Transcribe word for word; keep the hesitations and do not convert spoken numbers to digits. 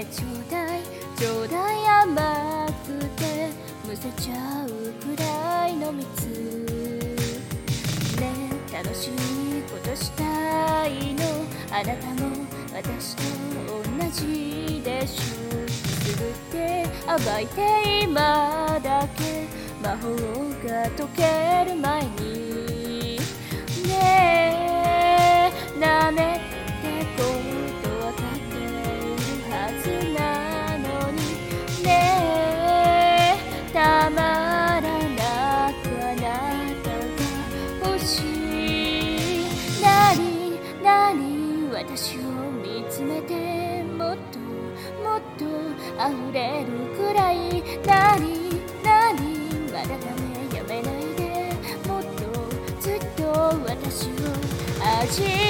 ねちょうだいちょうだい甘くてむせちゃうくらいの蜜ね楽しいことしたいのあなたも私と同じでしょくすぐって暴いて今だけ魔法が解ける前にねえなめってことわかっているはずなのにねえたまらなくあなたが欲しいなになに私を見つめてもっともっと溢れるくらいなになにまだダメやめないでもっとずっと私を味